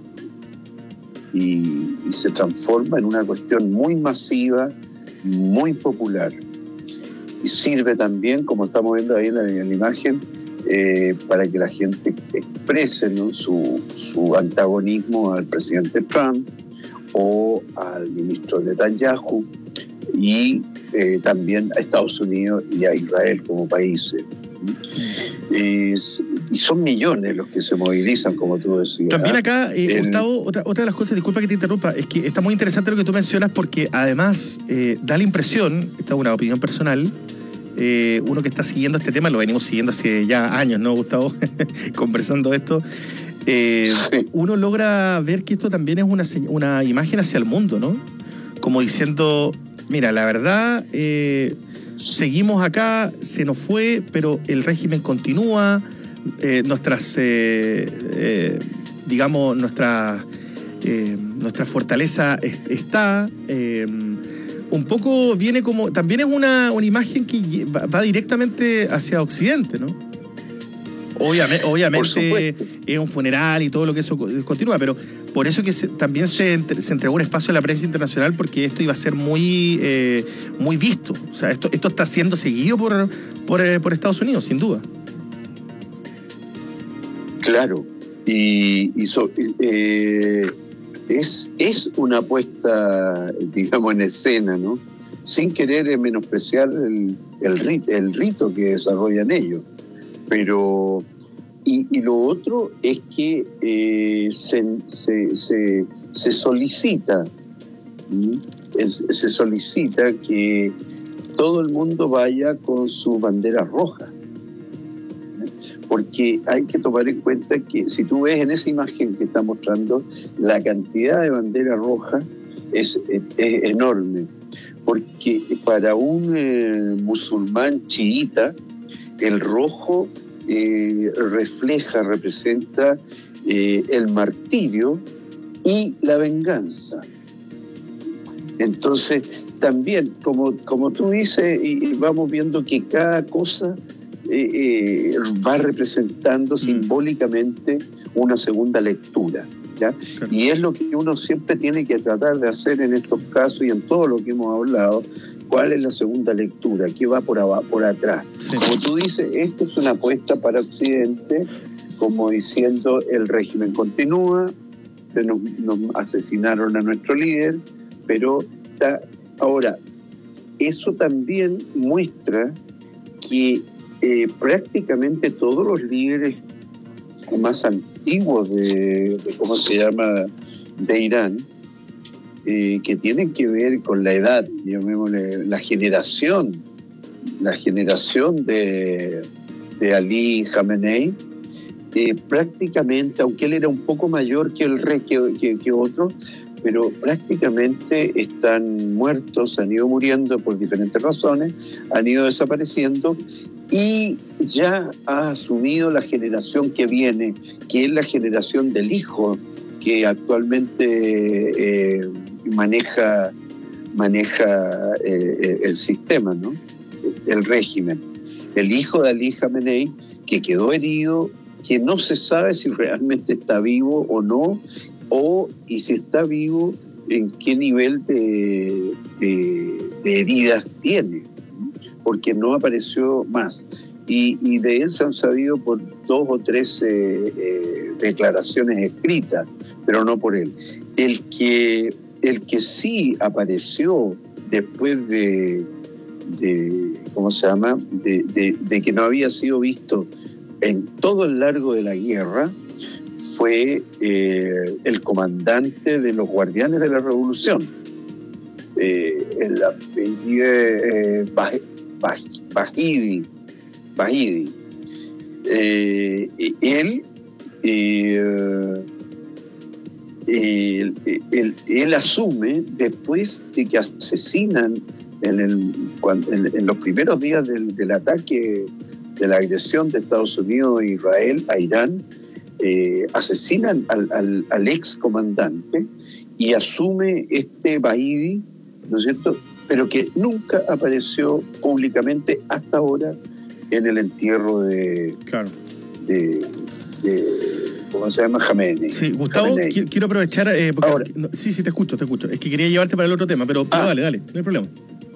y, y se transforma en una cuestión muy masiva, muy popular, y sirve también, como estamos viendo ahí en la, en la imagen, eh, para que la gente exprese, ¿no? su, su antagonismo al presidente Trump o al ministro Netanyahu, y eh, también a Estados Unidos y a Israel como países. Es, y son millones los que se movilizan, como tú decías. También acá, eh, El... Gustavo, otra, otra de las cosas, disculpa que te interrumpa, es que está muy interesante lo que tú mencionas, porque además eh, da la impresión, esta es una opinión personal, eh, uno que está siguiendo este tema, lo venimos siguiendo hace ya años, ¿no, Gustavo? Conversando esto, eh, sí. Uno logra ver que esto también es una, una imagen hacia el mundo, ¿no? Como diciendo, mira, la verdad, eh, seguimos acá, se nos fue, pero el régimen continúa, eh, nuestras, eh, eh, digamos, nuestra, eh, nuestra fortaleza es, está, eh, un poco viene como, también es una, una imagen que va, va directamente hacia Occidente, ¿no? Obviamente, obviamente es un funeral y todo lo que eso continúa, pero por eso que se, también se, entre, se entregó un espacio a la prensa internacional, porque esto iba a ser muy, eh, muy visto. O sea, esto, esto está siendo seguido por, por, eh, por Estados Unidos, sin duda. Claro, y, y so, eh, es, es una puesta, digamos, en escena, ¿no? Sin querer menospreciar el, el, rit, el rito que desarrollan ellos. Pero, y, y lo otro es que eh, se, se, se, se solicita, es, se solicita que todo el mundo vaya con su bandera roja. Porque hay que tomar en cuenta que si tú ves en esa imagen que está mostrando, la cantidad de bandera roja es, es, es enorme. Porque para un eh, musulmán chiita, el rojo eh, refleja, representa eh, el martirio y la venganza. Entonces, también, como, como tú dices, y vamos viendo que cada cosa eh, eh, va representando mm. simbólicamente una segunda lectura, ¿ya? Claro. Y es lo que uno siempre tiene que tratar de hacer en estos casos y en todo lo que hemos hablado. ¿Cuál es la segunda lectura? ¿Qué va por abajo, por atrás? Sí. Como tú dices, esto es una apuesta para Occidente, como diciendo el régimen continúa, se nos, nos asesinaron a nuestro líder, pero está, ahora, eso también muestra que eh, prácticamente todos los líderes más antiguos de, de ¿cómo se llama?, de Irán, eh, que tienen que ver con la edad, llamémosle, la generación, la generación de, de Ali Khamenei, eh, prácticamente, aunque él era un poco mayor que el rey, que, que, que otro, pero prácticamente están muertos, han ido muriendo por diferentes razones, han ido desapareciendo, y ya ha asumido la generación que viene, que es la generación del hijo, que actualmente eh, maneja, maneja eh, el sistema, ¿no? El régimen. El hijo de Ali Khamenei, que quedó herido, que no se sabe si realmente está vivo o no, o y si está vivo, en qué nivel de, de, de heridas tiene, porque no apareció más. Y, y de él se han sabido por dos o tres eh, eh, declaraciones escritas, pero no por él. El que, el que sí apareció después de, de ¿cómo se llama?, de, de, de que no había sido visto en todo el largo de la guerra, fue eh, el comandante de los Guardianes de la Revolución, eh, el apellido eh, Bahidi. Bahidi. Eh, él, eh, él, él, él asume después de que asesinan en, el, cuando, en, en los primeros días del, del ataque, de la agresión de Estados Unidos e Israel a Irán, eh, asesinan al, al, al ex comandante y asume este Bahidi, ¿no es cierto?, pero que nunca apareció públicamente hasta ahora en el entierro de, claro. de, de ¿cómo se llama?, Khamenei. Sí, Gustavo, Khamenei. Quiero aprovechar, eh, porque, ahora, no, sí, sí, te escucho, te escucho. Es que quería llevarte para el otro tema, pero, pero ah, dale, dale, no hay problema.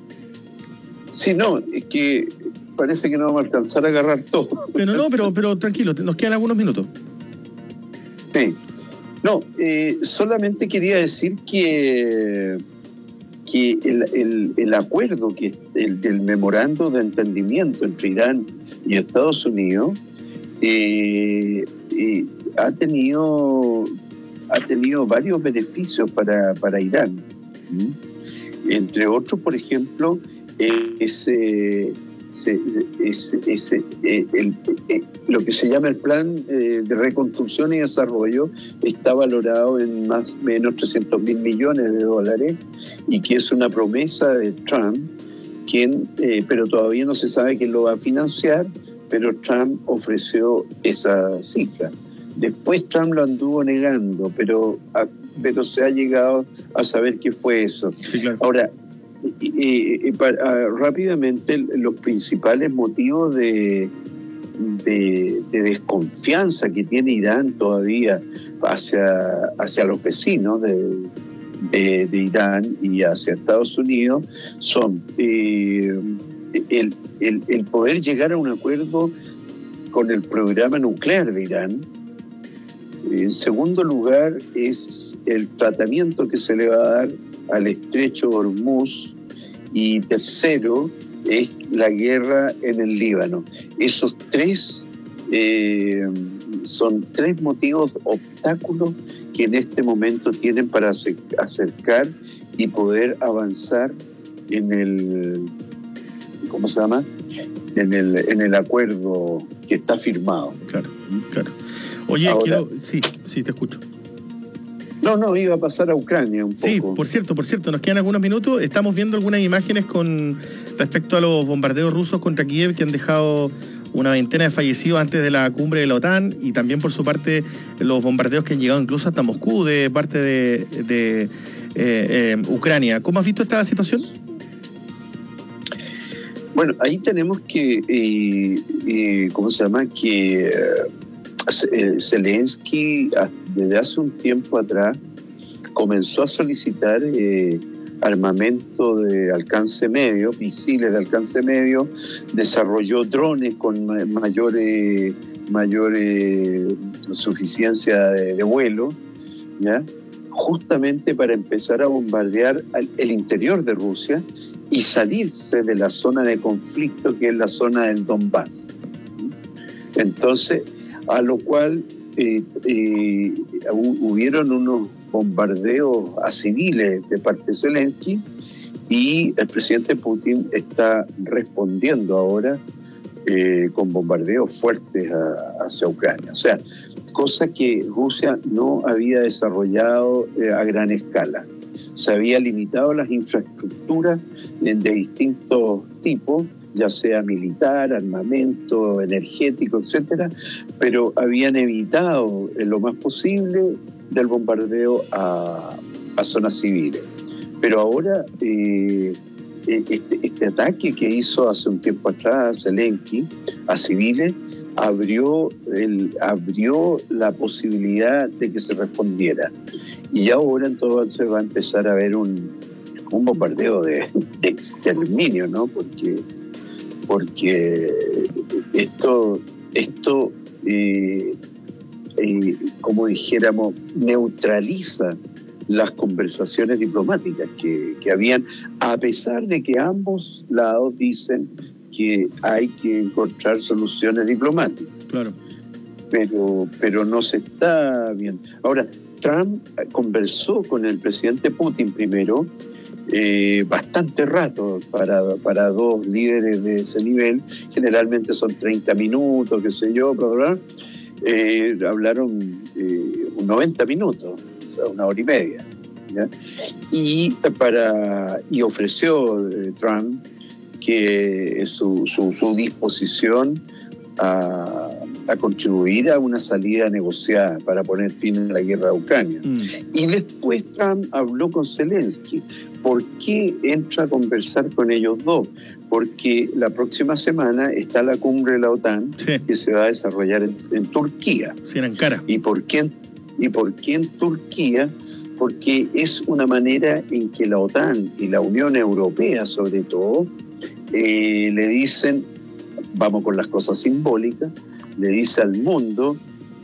Sí, no, es que parece que no vamos a alcanzar a agarrar todo. Pero no, pero, pero tranquilo, nos quedan algunos minutos. Sí. No, eh, solamente quería decir que, que el, el, el acuerdo, que el, del memorando de entendimiento entre Irán y Estados Unidos eh, eh, ha tenido ha tenido varios beneficios para, para Irán. ¿Mm? Entre otros, por ejemplo, ese... Ese, ese, ese, eh, el, eh, lo que se llama el plan eh, de reconstrucción y desarrollo está valorado en más o menos trescientos mil millones de dólares, y que es una promesa de Trump, quien, eh, pero todavía no se sabe quién lo va a financiar, pero Trump ofreció esa cifra. Después Trump lo anduvo negando, pero, a, pero se ha llegado a saber qué fue eso. Sí, claro. Ahora, Y, y, para, rápidamente, los principales motivos de, de, de desconfianza que tiene Irán todavía hacia, hacia los vecinos de, de, de Irán y hacia Estados Unidos son eh, el, el, el poder llegar a un acuerdo con el programa nuclear de Irán. En segundo lugar, es el tratamiento que se le va a dar al estrecho Hormuz, y tercero es la guerra en el Líbano. Esos tres eh, son tres motivos, obstáculos que en este momento tienen para acercar y poder avanzar en el, ¿cómo se llama?, en el en el acuerdo que está firmado. Claro, claro. Oye, Ahora, quiero, sí, sí, te escucho. No, no, iba a pasar a Ucrania un poco. Sí, por cierto, por cierto, nos quedan algunos minutos. Estamos viendo algunas imágenes con respecto a los bombardeos rusos contra Kiev, que han dejado una veintena de fallecidos antes de la cumbre de la OTAN, y también por su parte los bombardeos que han llegado incluso hasta Moscú de parte de, de, eh, eh, Ucrania. ¿Cómo has visto esta situación? Bueno, ahí tenemos que, eh, eh, ¿cómo se llama? Que eh, Zelensky desde hace un tiempo atrás comenzó a solicitar eh, armamento de alcance medio, misiles de alcance medio, desarrolló drones con mayor, eh, mayor eh, suficiencia de, de vuelo, ¿ya? Justamente para empezar a bombardear el interior de Rusia y salirse de la zona de conflicto que es la zona del Donbass. Entonces, a lo cual eh, eh, hubieron unos bombardeos a civiles de parte de Zelensky y el presidente Putin está respondiendo ahora eh, con bombardeos fuertes a, hacia Ucrania. O sea, cosa que Rusia no había desarrollado eh, a gran escala. Se había limitado las infraestructuras de, de distintos tipos, ya sea militar, armamento, energético, etcétera, pero habían evitado en lo más posible del bombardeo a, a zonas civiles. Pero ahora eh, este, este ataque que hizo hace un tiempo atrás Zelensky a civiles abrió, el, abrió la posibilidad de que se respondiera. Y ahora entonces va a empezar a haber un, un bombardeo de, de exterminio, ¿no? Porque, porque esto, esto eh, eh, como dijéramos, neutraliza las conversaciones diplomáticas que, que habían, a pesar de que ambos lados dicen que hay que encontrar soluciones diplomáticas. Claro. Pero, pero no se está viendo. Ahora, Trump conversó con el presidente Putin primero, eh, bastante rato para, para dos líderes de ese nivel, generalmente son treinta minutos, qué sé yo, bla, bla, bla. Eh, hablaron eh, noventa minutos, o sea, una hora y media, ¿ya? Y, para, y ofreció eh, Trump que su, su, su disposición a, a contribuir a una salida negociada para poner fin a la guerra de Ucrania. Mm. Y después Trump habló con Zelensky. ¿Por qué entra a conversar con ellos dos? Porque la próxima semana está la cumbre de la OTAN, sí, que se va a desarrollar en, en Turquía. Sí, en Ankara. ¿Y por qué, y por qué en Turquía? Porque es una manera en que la OTAN y la Unión Europea, sobre todo, eh, le dicen, vamos con las cosas simbólicas, le dice al mundo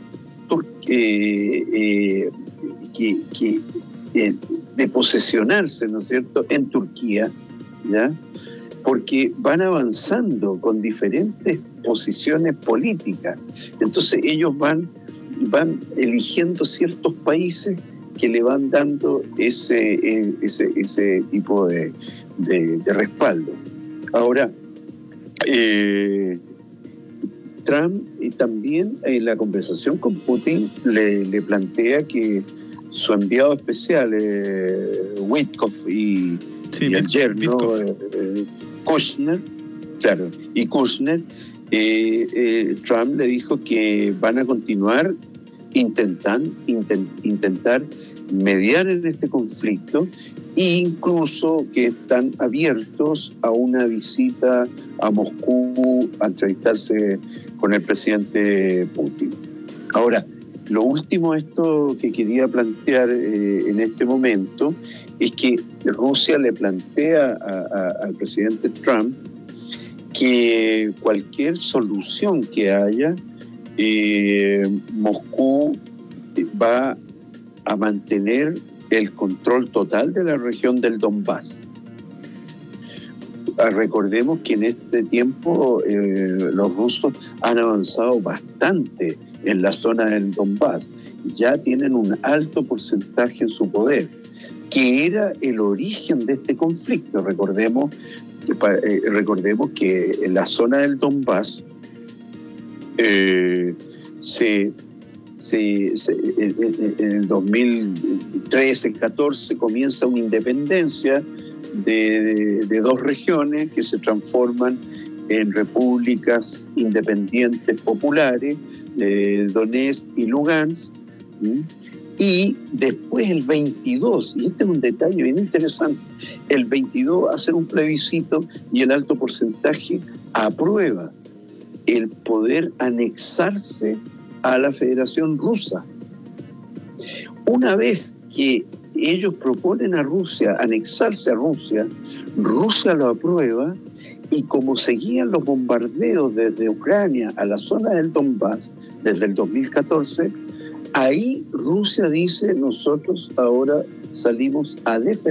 eh, eh, que, que eh, de posesionarse, ¿no es cierto?, en Turquía, ¿ya? Porque van avanzando con diferentes posiciones políticas. Entonces ellos van, van eligiendo ciertos países que le van dando ese, ese, ese tipo de, de, de respaldo. Ahora, eh, Trump y también en la conversación con Putin le, le plantea que su enviado especial, eh, Witkoff y, sí, y el yerno eh, eh, Kushner, claro, y Kushner, eh, eh, Trump le dijo que van a continuar intentan, intent, intentar mediar en este conflicto e incluso que están abiertos a una visita a Moscú a entrevistarse con el presidente Putin. Ahora, lo último esto que quería plantear eh, en este momento es que Rusia le plantea a, a, al presidente Trump que cualquier solución que haya, eh, Moscú va a mantener el control total de la región del Donbass. Recordemos que en este tiempo eh, los rusos han avanzado bastante en la zona del Donbass. Ya tienen un alto porcentaje en su poder, que era el origen de este conflicto. Recordemos, eh, recordemos que en la zona del Donbass eh, se... Se, se, en el dos mil trece catorce comienza una independencia de, de, de dos regiones que se transforman en repúblicas independientes populares, eh, Donetsk y Lugansk, ¿sí? Y después el veintidós, y este es un detalle bien interesante, el veintidós hacer un plebiscito y el alto porcentaje aprueba el poder anexarse a la Federación Rusa. Una vez que ellos proponen a Rusia anexarse a Rusia, Rusia lo aprueba, y como seguían los bombardeos desde Ucrania a la zona del Donbass desde el dos mil catorce, ahí Rusia dice: nosotros ahora salimos a defender